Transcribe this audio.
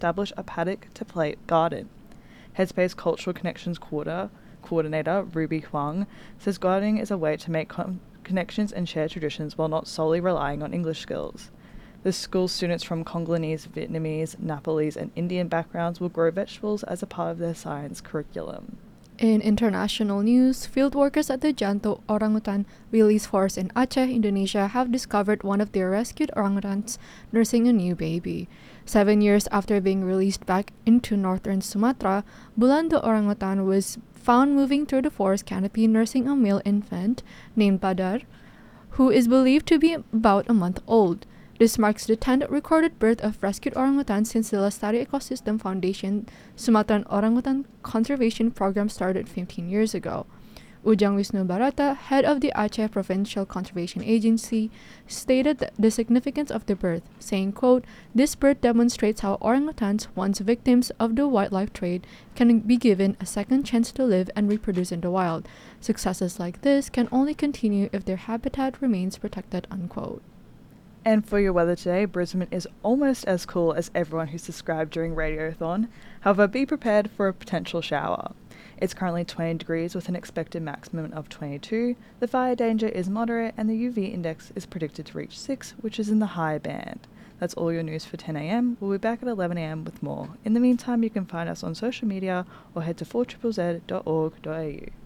establish a paddock to plate garden. Headspace Cultural Connections coordinator Ruby Huang says gardening is a way to make connections and share traditions while not solely relying on English skills. The school's students from Congolese, Vietnamese, Nepalese, and Indian backgrounds will grow vegetables as a part of their science curriculum. In international news, field workers at the Janto Orangutan Release Forest in Aceh, Indonesia have discovered one of their rescued orangutans nursing a new baby. 7 years after being released back into northern Sumatra, Bulan the orangutan was found moving through the forest canopy nursing a male infant named Badar, who is believed to be about a month old. This marks the 10th recorded birth of rescued orangutans since the Lestari Ecosystem Foundation Sumatran Orangutan Conservation Program started 15 years ago. Ujang Wisnu Barata, head of the Aceh Provincial Conservation Agency, stated the significance of the birth, saying, quote, "This birth demonstrates how orangutans, once victims of the wildlife trade, can be given a second chance to live and reproduce in the wild. Successes like this can only continue if their habitat remains protected," unquote. And for your weather today, Brisbane is almost as cool as everyone who subscribed during Radiothon. However, be prepared for a potential shower. It's currently 20 degrees with an expected maximum of 22. The fire danger is moderate and the UV index is predicted to reach 6, which is in the high band. That's all your news for 10 a.m. We'll be back at 11 a.m. with more. In the meantime, you can find us on social media or head to 4ZZZ.org.au.